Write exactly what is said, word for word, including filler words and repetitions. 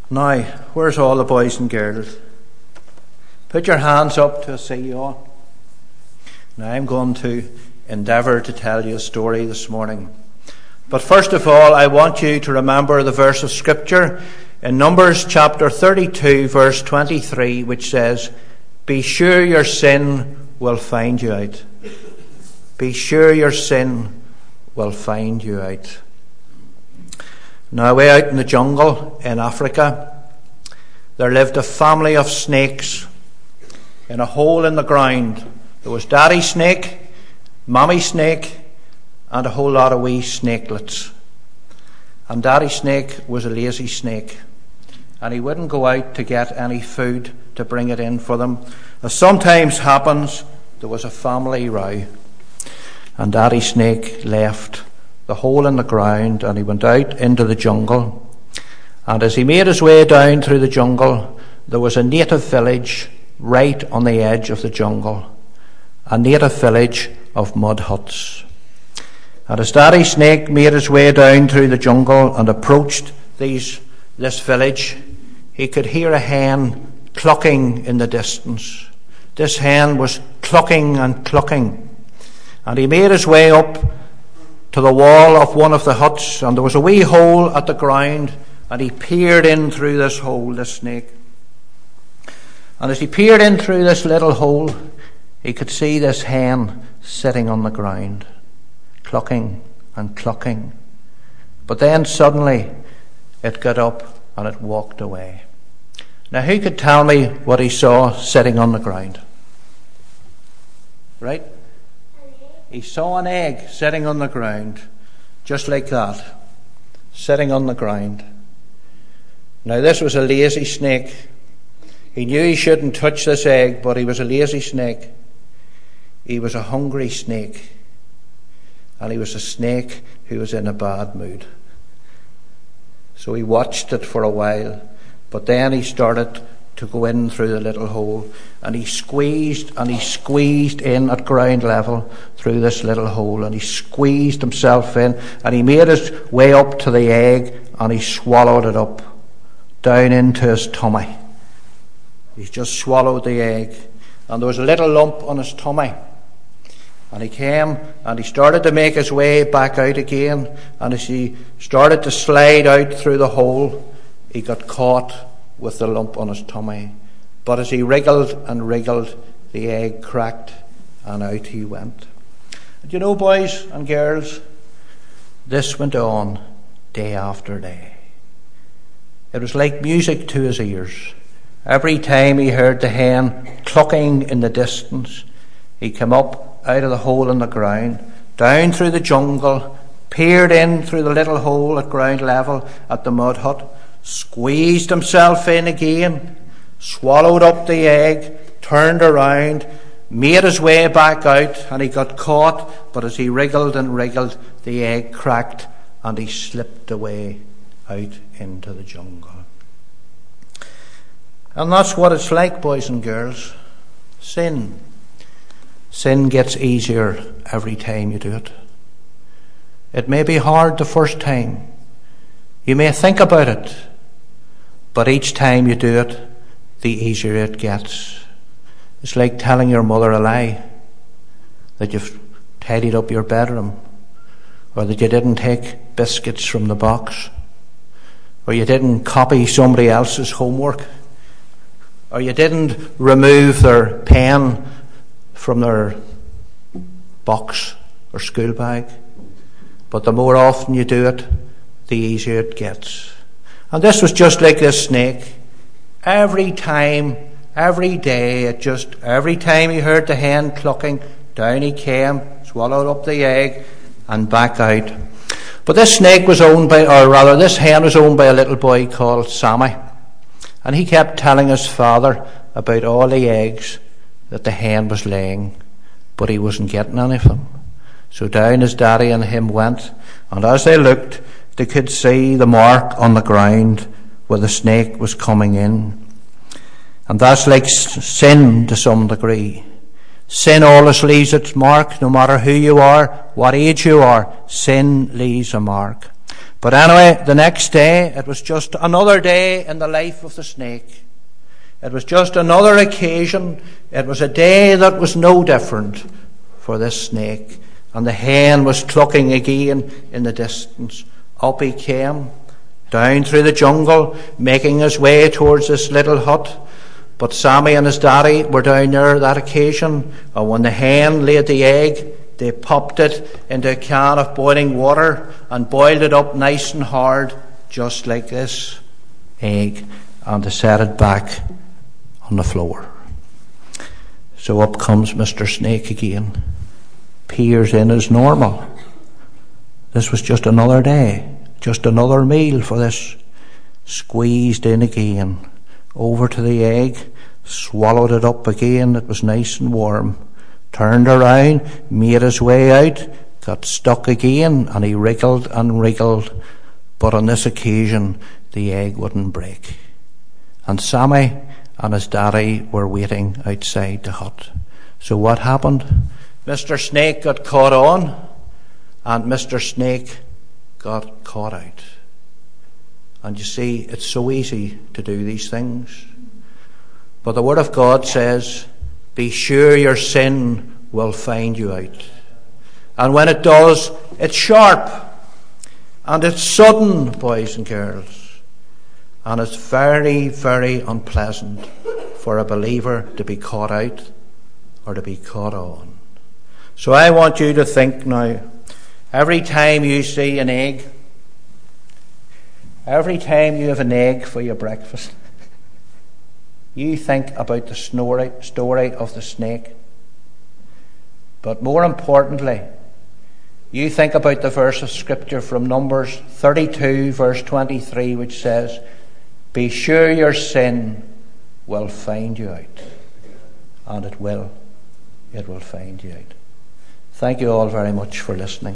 Now, where's all the boys and girls? Put your hands up to see you all. Now, I'm going to endeavour to tell you a story this morning. But first of all, I want you to remember the verse of Scripture in Numbers chapter thirty-two, verse twenty-three, which says, "Be sure your sin will find you out." Be sure your sin will find you out. Now, way out in the jungle in Africa, there lived a family of snakes in a hole in the ground. There was Daddy Snake, Mommy Snake, and a whole lot of wee snakelets. And Daddy Snake was a lazy snake, and he wouldn't go out to get any food to bring it in for them. As sometimes happens, there was a family row, and Daddy Snake left the hole in the ground and he went out into the jungle. And as he made his way down through the jungle, there was a native village right on the edge of the jungle, a native village of mud huts. And as Daddy Snake made his way down through the jungle and approached these this village, he could hear a hen clucking in the distance. This hen was clucking and clucking. And he made his way up to the wall of one of the huts, and there was a wee hole at the ground, and he peered in through this hole, this snake. And as he peered in through this little hole, he could see this hen sitting on the ground, clucking and clucking. But then suddenly it got up and it walked away. Now, who could tell me what he saw sitting on the ground? Right? He saw an egg sitting on the ground, just like that, sitting on the ground. Now, this was a lazy snake. He knew he shouldn't touch this egg, but he was a lazy snake. He was a hungry snake. And he was a snake who was in a bad mood. So he watched it for a while, but then he started to go in through the little hole, and he squeezed and he squeezed in at ground level through this little hole, and he squeezed himself in, and he made his way up to the egg, and he swallowed it up down into his tummy. He just swallowed the egg, and there was a little lump on his tummy. And he came and he started to make his way back out again, and as he started to slide out through the hole, he got caught with the lump on his tummy. But as he wriggled and wriggled, the egg cracked and out he went. And you know, boys and girls, this went on day after day. It was like music to his ears. Every time he heard the hen clucking in the distance, he came up out of the hole in the ground, down through the jungle, peered in through the little hole at ground level at the mud hut, squeezed himself in again, swallowed up the egg, turned around, made his way back out, and he got caught, but as he wriggled and wriggled, the egg cracked and he slipped away out into the jungle. And that's what it's like, boys and girls. Sin. Sin gets easier every time you do it. It may be hard the first time. You may think about it, but each time you do it, the easier it gets. It's like telling your mother a lie, that you've tidied up your bedroom, or that you didn't take biscuits from the box, or you didn't copy somebody else's homework, or you didn't remove their pen from their box or school bag. But the more often you do it, the easier it gets. And this was just like this snake. Every time, every day, it just, every time he heard the hen clucking, down he came, swallowed up the egg, and back out. But this snake was owned by, or rather this hen was owned by a little boy called Sammy. And he kept telling his father about all the eggs that the hen was laying, but he wasn't getting any of them. So down his daddy and him went, and as they looked, they could see the mark on the ground where the snake was coming in. And that's like sin to some degree. Sin always leaves its mark, no matter who you are, what age you are. Sin leaves a mark. But anyway, the next day, it was just another day in the life of the snake. It was just another occasion. It was a day that was no different for this snake. And the hen was clucking again in the distance. Up he came, down through the jungle, making his way towards this little hut. But Sammy and his daddy were down there that occasion, and when the hen laid the egg, they popped it into a can of boiling water and boiled it up nice and hard, just like this egg, and they set it back on the floor. So up comes Mister Snake again, peers in as normal. This was just another day, just another meal for this. Squeezed in again, over to the egg, swallowed it up again. It was nice and warm. Turned around, made his way out, got stuck again, and he wriggled and wriggled. But on this occasion, the egg wouldn't break. And Sammy and his daddy were waiting outside the hut. So what happened? Mister Snake got caught on, and Mister Snake got caught out. And you see, it's so easy to do these things. But the Word of God says, be sure your sin will find you out. And when it does, it's sharp. And it's sudden, boys and girls. And it's very, very unpleasant for a believer to be caught out or to be caught on. So I want you to think now, every time you see an egg, every time you have an egg for your breakfast, you think about the story of the snake. But more importantly, you think about the verse of Scripture from Numbers thirty-two, verse twenty-three, which says, be sure your sin will find you out. And it will. It will find you out. Thank you all very much for listening.